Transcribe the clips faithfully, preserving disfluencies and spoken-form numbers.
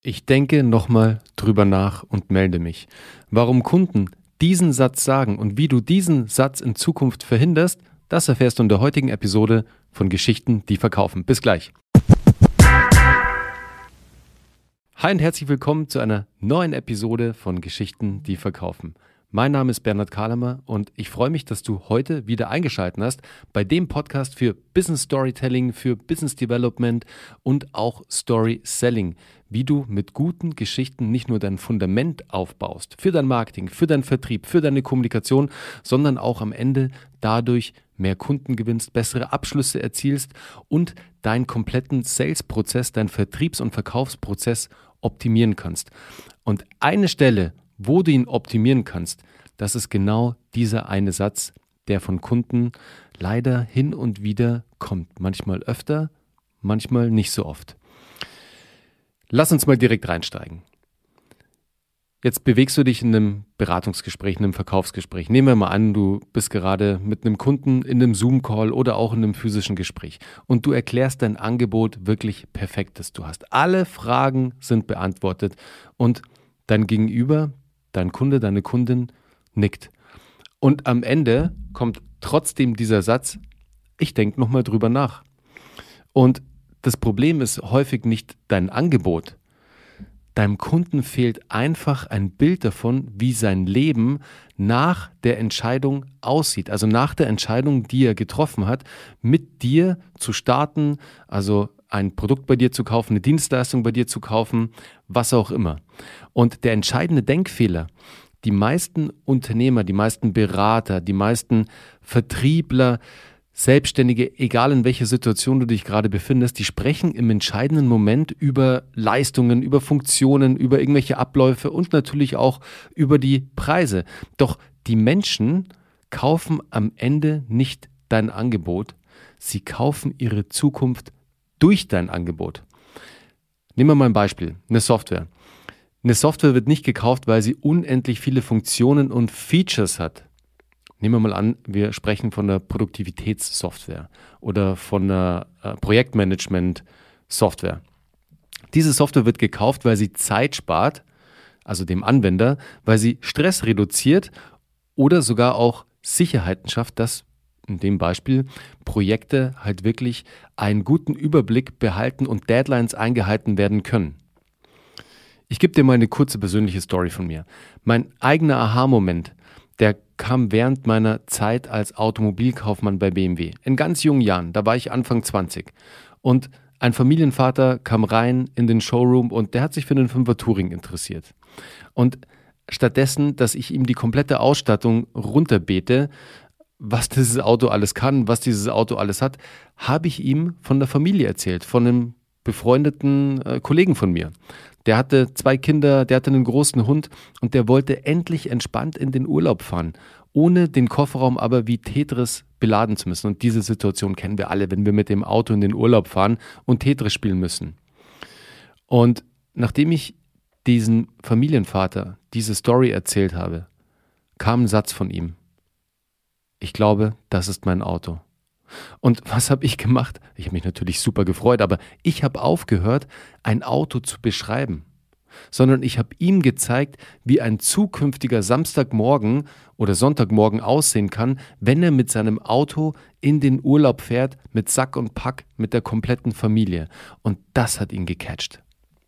Ich denke nochmal drüber nach und melde mich. Warum Kunden diesen Satz sagen und wie du diesen Satz in Zukunft verhinderst, das erfährst du in der heutigen Episode von Geschichten, die verkaufen. Bis gleich. Hi und herzlich willkommen zu einer neuen Episode von Geschichten, die verkaufen. Mein Name ist Bernhard Kahlemer und ich freue mich, dass du heute wieder eingeschaltet hast bei dem Podcast für Business Storytelling, für Business Development und auch Story Selling, wie du mit guten Geschichten nicht nur dein Fundament aufbaust für dein Marketing, für deinen Vertrieb, für deine Kommunikation, sondern auch am Ende dadurch mehr Kunden gewinnst, bessere Abschlüsse erzielst und deinen kompletten Sales-Prozess, deinen Vertriebs- und Verkaufsprozess optimieren kannst. Und eine Stelle, wo du ihn optimieren kannst, das ist genau dieser eine Satz, der von Kunden leider hin und wieder kommt. Manchmal öfter, manchmal nicht so oft. Lass uns mal direkt reinsteigen. Jetzt bewegst du dich in einem Beratungsgespräch, in einem Verkaufsgespräch. Nehmen wir mal an, du bist gerade mit einem Kunden in einem Zoom-Call oder auch in einem physischen Gespräch und du erklärst dein Angebot wirklich perfekt, das du hast. Alle Fragen sind beantwortet und dein Gegenüber, dein Kunde, deine Kundin nickt. Und am Ende kommt trotzdem dieser Satz, ich denke nochmal drüber nach. Und das Problem ist häufig nicht dein Angebot. Deinem Kunden fehlt einfach ein Bild davon, wie sein Leben nach der Entscheidung aussieht. Also nach der Entscheidung, die er getroffen hat, mit dir zu starten, also ein Produkt bei dir zu kaufen, eine Dienstleistung bei dir zu kaufen, was auch immer. Und der entscheidende Denkfehler, die meisten Unternehmer, die meisten Berater, die meisten Vertriebler, Selbstständige, egal in welcher Situation du dich gerade befindest, die sprechen im entscheidenden Moment über Leistungen, über Funktionen, über irgendwelche Abläufe und natürlich auch über die Preise. Doch die Menschen kaufen am Ende nicht dein Angebot, sie kaufen ihre Zukunft durch dein Angebot. Nehmen wir mal ein Beispiel, eine Software. Eine Software wird nicht gekauft, weil sie unendlich viele Funktionen und Features hat. Nehmen wir mal an, wir sprechen von der Produktivitätssoftware oder von der äh, Projektmanagement-Software. Diese Software wird gekauft, weil sie Zeit spart, also dem Anwender, weil sie Stress reduziert oder sogar auch Sicherheiten schafft, dass in dem Beispiel Projekte halt wirklich einen guten Überblick behalten und Deadlines eingehalten werden können. Ich gebe dir mal eine kurze persönliche Story von mir. Mein eigener Aha-Moment, der kam während meiner Zeit als Automobilkaufmann bei B M W. In ganz jungen Jahren, da war ich Anfang zwanzig. Und ein Familienvater kam rein in den Showroom und der hat sich für den Fünfer Touring interessiert. Und stattdessen, dass ich ihm die komplette Ausstattung runterbete, was dieses Auto alles kann, was dieses Auto alles hat, habe ich ihm von der Familie erzählt, von einem befreundeten äh, Kollegen von mir. Der hatte zwei Kinder, der hatte einen großen Hund und der wollte endlich entspannt in den Urlaub fahren, ohne den Kofferraum aber wie Tetris beladen zu müssen. Und diese Situation kennen wir alle, wenn wir mit dem Auto in den Urlaub fahren und Tetris spielen müssen. Und nachdem ich diesen Familienvater diese Story erzählt habe, kam ein Satz von ihm. Ich glaube, das ist mein Auto. Und was habe ich gemacht? Ich habe mich natürlich super gefreut, aber ich habe aufgehört, ein Auto zu beschreiben, sondern ich habe ihm gezeigt, wie ein zukünftiger Samstagmorgen oder Sonntagmorgen aussehen kann, wenn er mit seinem Auto in den Urlaub fährt, mit Sack und Pack, mit der kompletten Familie. Und das hat ihn gecatcht.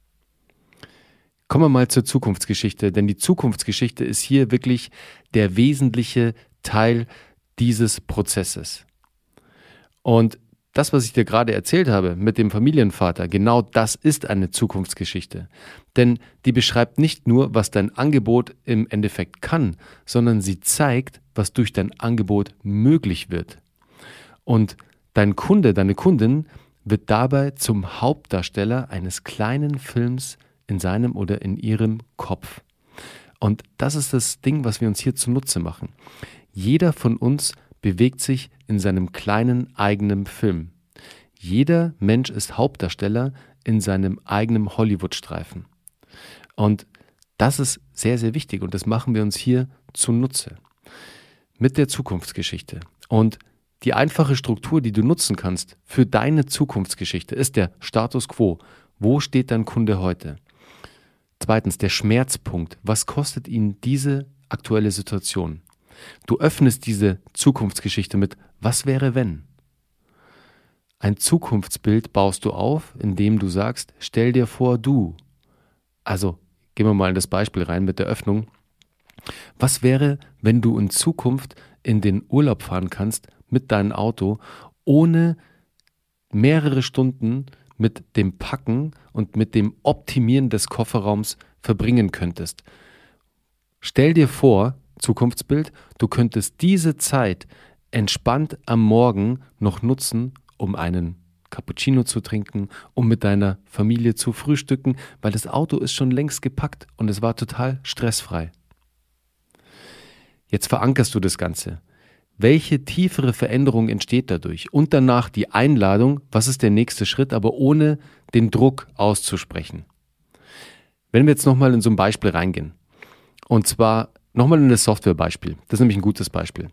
Kommen wir mal zur Zukunftsgeschichte, denn die Zukunftsgeschichte ist hier wirklich der wesentliche Teil dieses Prozesses. Und das, was ich dir gerade erzählt habe mit dem Familienvater, genau das ist eine Zukunftsgeschichte. Denn die beschreibt nicht nur, was dein Angebot im Endeffekt kann, sondern sie zeigt, was durch dein Angebot möglich wird. Und dein Kunde, deine Kundin wird dabei zum Hauptdarsteller eines kleinen Films in seinem oder in ihrem Kopf. Und das ist das Ding, was wir uns hier zunutze machen. Jeder von uns bewegt sich in seinem kleinen eigenen Film. Jeder Mensch ist Hauptdarsteller in seinem eigenen Hollywood-Streifen. Und das ist sehr, sehr wichtig und das machen wir uns hier zunutze. Mit der Zukunftsgeschichte. Und die einfache Struktur, die du nutzen kannst für deine Zukunftsgeschichte, ist der Status Quo. Wo steht dein Kunde heute? Zweitens, der Schmerzpunkt. Was kostet ihn diese aktuelle Situation? Du öffnest diese Zukunftsgeschichte mit, was wäre wenn? Ein Zukunftsbild baust du auf, indem du sagst, stell dir vor, du. Also, gehen wir mal in das Beispiel rein mit der Öffnung. Was wäre, wenn du in Zukunft in den Urlaub fahren kannst mit deinem Auto, ohne mehrere Stunden mit dem Packen und mit dem Optimieren des Kofferraums verbringen könntest? Stell dir vor, Zukunftsbild, du könntest diese Zeit entspannt am Morgen noch nutzen, um einen Cappuccino zu trinken, um mit deiner Familie zu frühstücken, weil das Auto ist schon längst gepackt und es war total stressfrei. Jetzt verankerst du das Ganze. Welche tiefere Veränderung entsteht dadurch? Und danach die Einladung, was ist der nächste Schritt, aber ohne den Druck auszusprechen. Wenn wir jetzt nochmal in so ein Beispiel reingehen, und zwar nochmal in das Softwarebeispiel, das ist nämlich ein gutes Beispiel.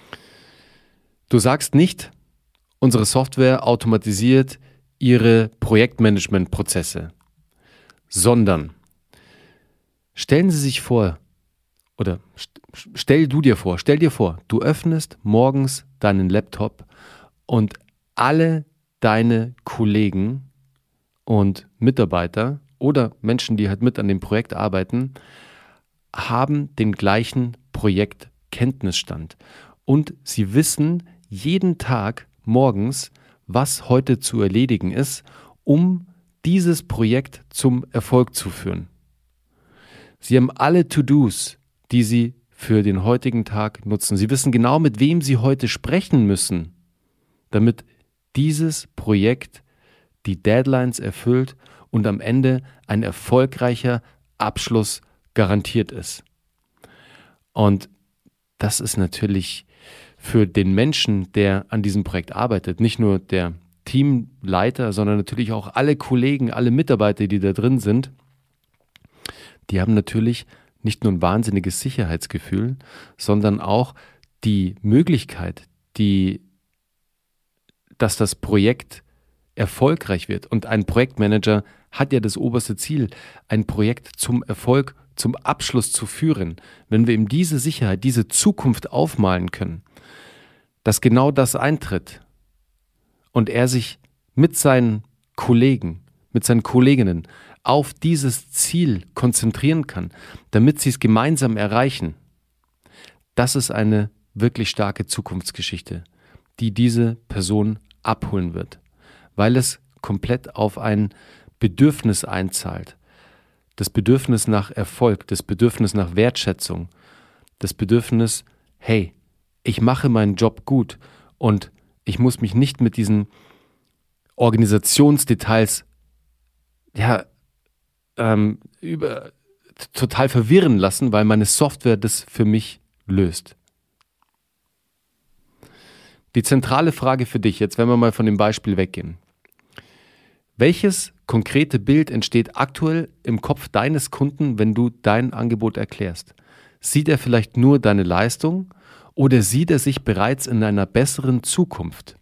Du sagst nicht, unsere Software automatisiert ihre Projektmanagement-Prozesse, sondern stellen Sie sich vor, oder stell du dir vor, stell dir vor, du öffnest morgens deinen Laptop und alle deine Kollegen und Mitarbeiter oder Menschen, die halt mit an dem Projekt arbeiten, haben den gleichen Projektkenntnisstand und sie wissen jeden Tag morgens, was heute zu erledigen ist, um dieses Projekt zum Erfolg zu führen. Sie haben alle To-Dos, die sie für den heutigen Tag nutzen. Sie wissen genau, mit wem sie heute sprechen müssen, damit dieses Projekt die Deadlines erfüllt und am Ende ein erfolgreicher Abschluss garantiert ist. Und das ist natürlich für den Menschen, der an diesem Projekt arbeitet, nicht nur der Teamleiter, sondern natürlich auch alle Kollegen, alle Mitarbeiter, die da drin sind, die haben natürlich nicht nur ein wahnsinniges Sicherheitsgefühl, sondern auch die Möglichkeit, die, dass das Projekt erfolgreich wird. Und ein Projektmanager hat ja das oberste Ziel, ein Projekt zum Erfolg, zum Abschluss zu führen. Wenn wir ihm diese Sicherheit, diese Zukunft aufmalen können, dass genau das eintritt und er sich mit seinen Kollegen, mit seinen Kolleginnen auf dieses Ziel konzentrieren kann, damit sie es gemeinsam erreichen, das ist eine wirklich starke Zukunftsgeschichte, die diese Person abholen wird, weil es komplett auf ein Bedürfnis einzahlt. Das Bedürfnis nach Erfolg, das Bedürfnis nach Wertschätzung, das Bedürfnis, hey, ich mache meinen Job gut und ich muss mich nicht mit diesen Organisationsdetails ja, ähm, über, total verwirren lassen, weil meine Software das für mich löst. Die zentrale Frage für dich, jetzt wenn wir mal von dem Beispiel weggehen. Welches konkrete Bild entsteht aktuell im Kopf deines Kunden, wenn du dein Angebot erklärst? Sieht er vielleicht nur deine Leistung oder sieht er sich bereits in einer besseren Zukunft?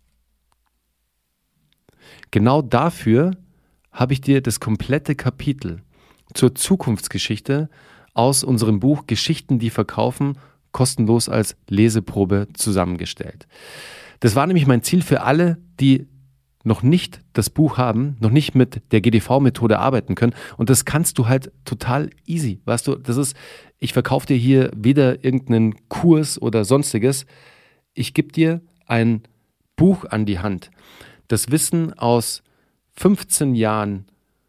Genau dafür habe ich dir das komplette Kapitel zur Zukunftsgeschichte aus unserem Buch Geschichten, die verkaufen, kostenlos als Leseprobe zusammengestellt. Das war nämlich mein Ziel für alle, die noch nicht das Buch haben, noch nicht mit der G D V-Methode arbeiten können. Und das kannst du halt total easy. Weißt du, das ist, ich verkaufe dir hier weder irgendeinen Kurs oder sonstiges. Ich gebe dir ein Buch an die Hand. Das Wissen aus fünfzehn Jahren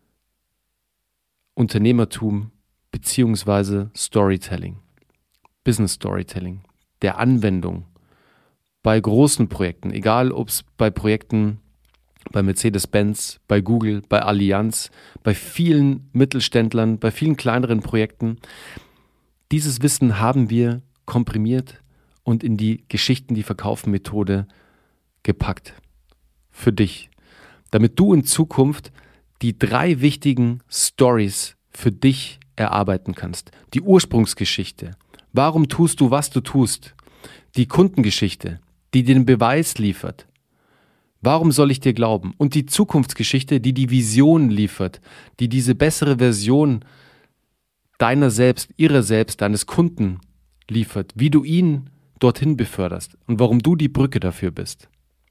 Unternehmertum beziehungsweise Storytelling, Business Storytelling, der Anwendung bei großen Projekten, egal ob es bei Projekten bei Mercedes-Benz, bei Google, bei Allianz, bei vielen Mittelständlern, bei vielen kleineren Projekten. Dieses Wissen haben wir komprimiert und in die Geschichten, die Verkaufen-Methode gepackt. Für dich. Damit du in Zukunft die drei wichtigen Stories für dich erarbeiten kannst. Die Ursprungsgeschichte. Warum tust du, was du tust? Die Kundengeschichte, die dir den Beweis liefert. Warum soll ich dir glauben? Und die Zukunftsgeschichte, die die Vision liefert, die diese bessere Version deiner selbst, ihrer selbst, deines Kunden liefert, wie du ihn dorthin beförderst und warum du die Brücke dafür bist.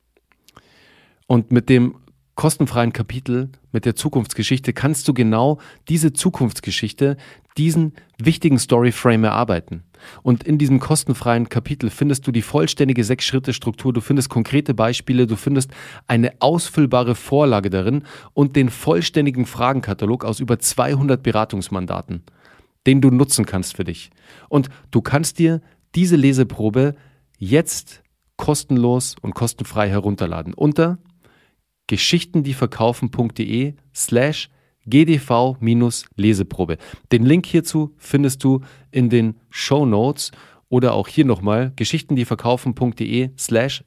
Und mit dem kostenfreien Kapitel, mit der Zukunftsgeschichte, kannst du genau diese Zukunftsgeschichte, diesen wichtigen Storyframe erarbeiten. Und in diesem kostenfreien Kapitel findest du die vollständige Sechs-Schritte-Struktur, du findest konkrete Beispiele, du findest eine ausfüllbare Vorlage darin und den vollständigen Fragenkatalog aus über zweihundert Beratungsmandaten, den du nutzen kannst für dich. Und du kannst dir diese Leseprobe jetzt kostenlos und kostenfrei herunterladen unter geschichtendieverkaufen.de slash gdv-leseprobe. Den Link hierzu findest du in den Shownotes oder auch hier nochmal geschichtendieverkaufen.de slash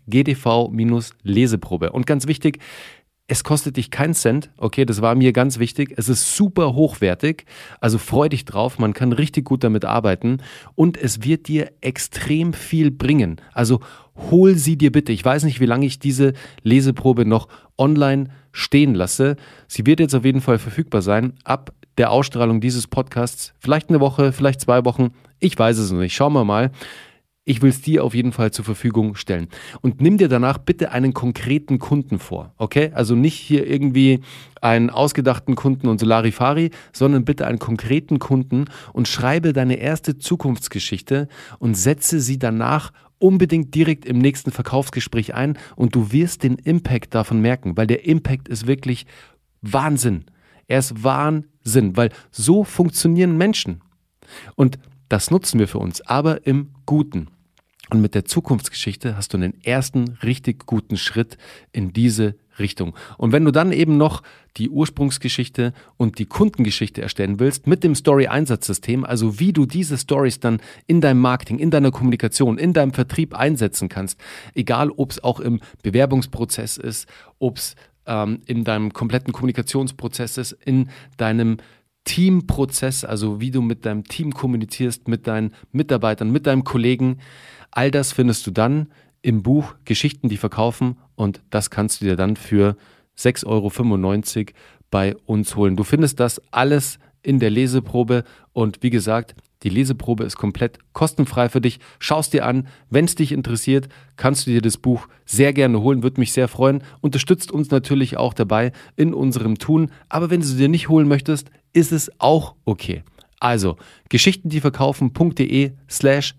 gdv-leseprobe. Und ganz wichtig, es kostet dich keinen Cent, okay, das war mir ganz wichtig. Es ist super hochwertig, also freu dich drauf, man kann richtig gut damit arbeiten und es wird dir extrem viel bringen. Also hol sie dir bitte. Ich weiß nicht, wie lange ich diese Leseprobe noch online stehen lasse. Sie wird jetzt auf jeden Fall verfügbar sein ab der Ausstrahlung dieses Podcasts. Vielleicht eine Woche, vielleicht zwei Wochen. Ich weiß es noch nicht. Schauen wir mal. Ich will es dir auf jeden Fall zur Verfügung stellen. Und nimm dir danach bitte einen konkreten Kunden vor, okay? Also nicht hier irgendwie einen ausgedachten Kunden und Solarifari, sondern bitte einen konkreten Kunden und schreibe deine erste Zukunftsgeschichte und setze sie danach unbedingt direkt im nächsten Verkaufsgespräch ein und du wirst den Impact davon merken, weil der Impact ist wirklich Wahnsinn. Er ist Wahnsinn, weil so funktionieren Menschen. Und das nutzen wir für uns, aber im Guten. Und mit der Zukunftsgeschichte hast du einen ersten richtig guten Schritt in diese Richtung. Und wenn du dann eben noch die Ursprungsgeschichte und die Kundengeschichte erstellen willst mit dem Story-Einsatzsystem, also wie du diese Stories dann in deinem Marketing, in deiner Kommunikation, in deinem Vertrieb einsetzen kannst, egal ob es auch im Bewerbungsprozess ist, ob es ähm, in deinem kompletten Kommunikationsprozess ist, in deinem Teamprozess, also wie du mit deinem Team kommunizierst, mit deinen Mitarbeitern, mit deinem Kollegen. All das findest du dann im Buch Geschichten, die verkaufen und das kannst du dir dann für sechs Euro fünfundneunzig bei uns holen. Du findest das alles in der Leseprobe und wie gesagt, die Leseprobe ist komplett kostenfrei für dich. Schau es dir an. Wenn es dich interessiert, kannst du dir das Buch sehr gerne holen. Würde mich sehr freuen. Unterstützt uns natürlich auch dabei in unserem Tun. Aber wenn du es dir nicht holen möchtest, ist es auch okay. Also geschichtendieverkaufen.de slash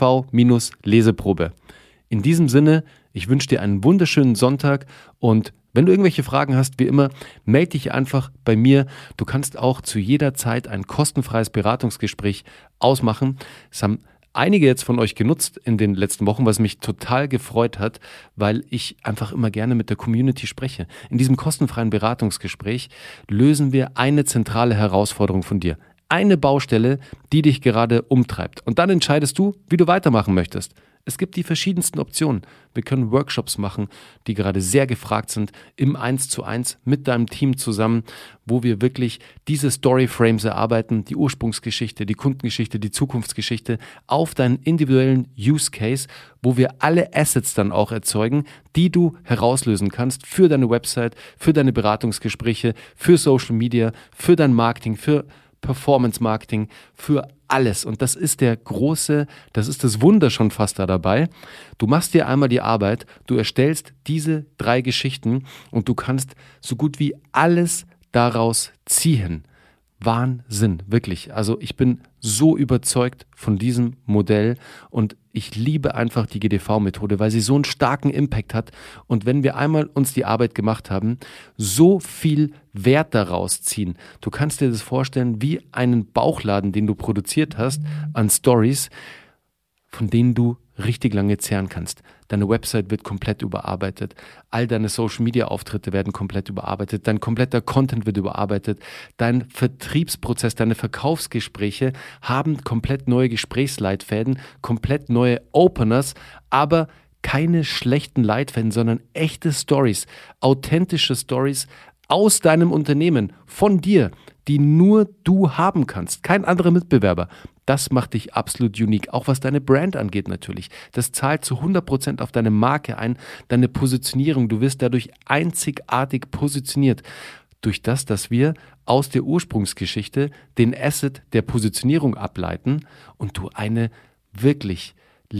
gdv-leseprobe. In diesem Sinne, ich wünsche dir einen wunderschönen Sonntag und wenn du irgendwelche Fragen hast, wie immer, melde dich einfach bei mir. Du kannst auch zu jeder Zeit ein kostenfreies Beratungsgespräch ausmachen. Das haben einige jetzt von euch genutzt in den letzten Wochen, was mich total gefreut hat, weil ich einfach immer gerne mit der Community spreche. In diesem kostenfreien Beratungsgespräch lösen wir eine zentrale Herausforderung von dir. Eine Baustelle, die dich gerade umtreibt. Und dann entscheidest du, wie du weitermachen möchtest. Es gibt die verschiedensten Optionen. Wir können Workshops machen, die gerade sehr gefragt sind, im eins zu eins mit deinem Team zusammen, wo wir wirklich diese Storyframes erarbeiten, die Ursprungsgeschichte, die Kundengeschichte, die Zukunftsgeschichte auf deinen individuellen Use Case, wo wir alle Assets dann auch erzeugen, die du herauslösen kannst für deine Website, für deine Beratungsgespräche, für Social Media, für dein Marketing, für Performance Marketing, für alles. Und das ist der große, das ist das Wunder schon fast da dabei. Du machst dir einmal die Arbeit, du erstellst diese drei Geschichten und du kannst so gut wie alles daraus ziehen. Wahnsinn, wirklich. Also ich bin so überzeugt von diesem Modell und ich liebe einfach die G D V-Methode, weil sie so einen starken Impact hat und wenn wir einmal uns die Arbeit gemacht haben, so viel Wert daraus ziehen. Du kannst dir das vorstellen wie einen Bauchladen, den du produziert hast an Stories, von denen du richtig lange zehren kannst. Deine Website wird komplett überarbeitet, all deine Social-Media-Auftritte werden komplett überarbeitet, dein kompletter Content wird überarbeitet, dein Vertriebsprozess, deine Verkaufsgespräche haben komplett neue Gesprächsleitfäden, komplett neue Openers, aber keine schlechten Leitfäden, sondern echte Stories, authentische Stories aus deinem Unternehmen, von dir, die nur du haben kannst, kein anderer Mitbewerber. Das macht dich absolut unique, auch was deine Brand angeht natürlich. Das zahlt zu hundert Prozent auf deine Marke ein, deine Positionierung. Du wirst dadurch einzigartig positioniert. Durch das, dass wir aus der Ursprungsgeschichte den Asset der Positionierung ableiten und du eine wirklich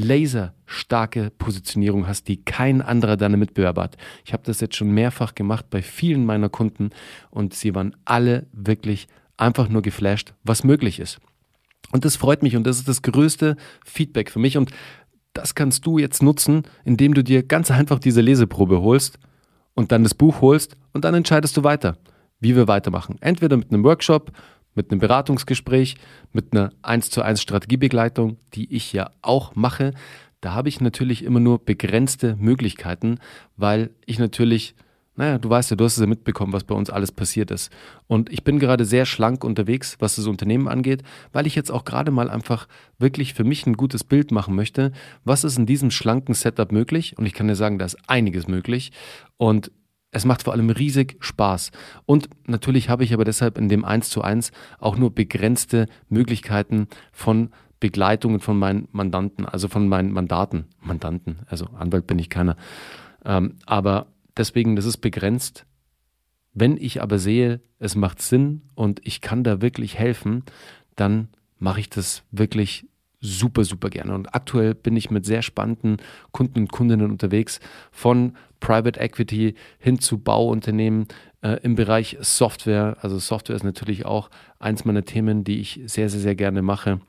laserstarke Positionierung hast, die kein anderer deiner Mitbewerber hat. Ich habe das jetzt schon mehrfach gemacht bei vielen meiner Kunden und sie waren alle wirklich einfach nur geflasht, was möglich ist. Und das freut mich und das ist das größte Feedback für mich und das kannst du jetzt nutzen, indem du dir ganz einfach diese Leseprobe holst und dann das Buch holst und dann entscheidest du weiter, wie wir weitermachen. Entweder mit einem Workshop, mit einem Beratungsgespräch, mit einer eins zu eins Strategiebegleitung, die ich ja auch mache. Da habe ich natürlich immer nur begrenzte Möglichkeiten, weil ich natürlich, naja, du weißt ja, du hast es ja mitbekommen, was bei uns alles passiert ist. Und ich bin gerade sehr schlank unterwegs, was das Unternehmen angeht, weil ich jetzt auch gerade mal einfach wirklich für mich ein gutes Bild machen möchte. Was ist in diesem schlanken Setup möglich? Und ich kann dir sagen, da ist einiges möglich. Und es macht vor allem riesig Spaß. Und natürlich habe ich aber deshalb in dem eins zu eins auch nur begrenzte Möglichkeiten von Begleitungen von meinen Mandanten, also von meinen Mandaten. Mandanten, also Anwalt bin ich keiner. Ähm, aber deswegen, das ist begrenzt. Wenn ich aber sehe, es macht Sinn und ich kann da wirklich helfen, dann mache ich das wirklich super, super gerne. Und aktuell bin ich mit sehr spannenden Kunden und Kundinnen unterwegs, von Private Equity hin zu Bauunternehmen äh, im Bereich Software. Also Software ist natürlich auch eins meiner Themen, die ich sehr, sehr, sehr gerne mache.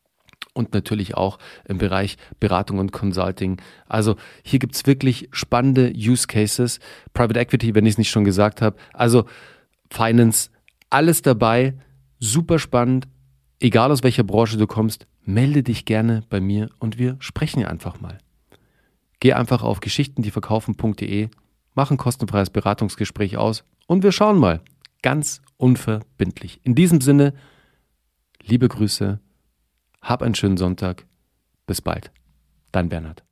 Und natürlich auch im Bereich Beratung und Consulting. Also hier gibt es wirklich spannende Use Cases. Private Equity, wenn ich es nicht schon gesagt habe. Also Finance, alles dabei. Super spannend. Egal aus welcher Branche du kommst, melde dich gerne bei mir und wir sprechen einfach mal. Geh einfach auf geschichten die verkaufen punkt de, mach ein kostenfreies Beratungsgespräch aus und wir schauen mal. Ganz unverbindlich. In diesem Sinne, liebe Grüße, hab einen schönen Sonntag. Bis bald. Dein Bernhard.